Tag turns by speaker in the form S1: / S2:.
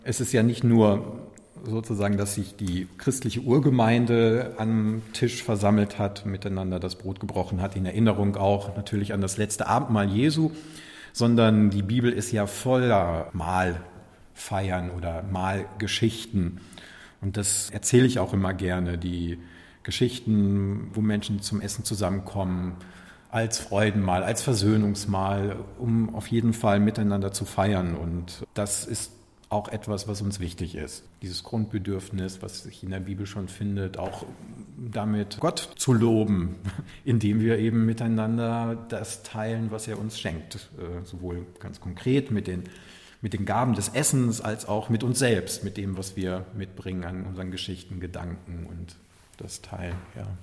S1: Es ist ja nicht nur sozusagen, dass sich die christliche Urgemeinde am Tisch versammelt hat, miteinander das Brot gebrochen hat, in Erinnerung auch natürlich an das letzte Abendmahl Jesu, sondern die Bibel ist ja voller Mahlfeiern oder Mahlgeschichten. Und das erzähle ich auch immer gerne, die Geschichten, wo Menschen zum Essen zusammenkommen, als Freudenmahl, als Versöhnungsmahl, um auf jeden Fall miteinander zu feiern. Und das ist auch etwas, was uns wichtig ist. Dieses Grundbedürfnis, was sich in der Bibel schon findet, auch damit Gott zu loben, indem wir eben miteinander das teilen, was er uns schenkt. Sowohl ganz konkret mit den Gaben des Essens, als auch mit uns selbst, mit dem, was wir mitbringen an unseren Geschichten, Gedanken und das Teilen. Ja.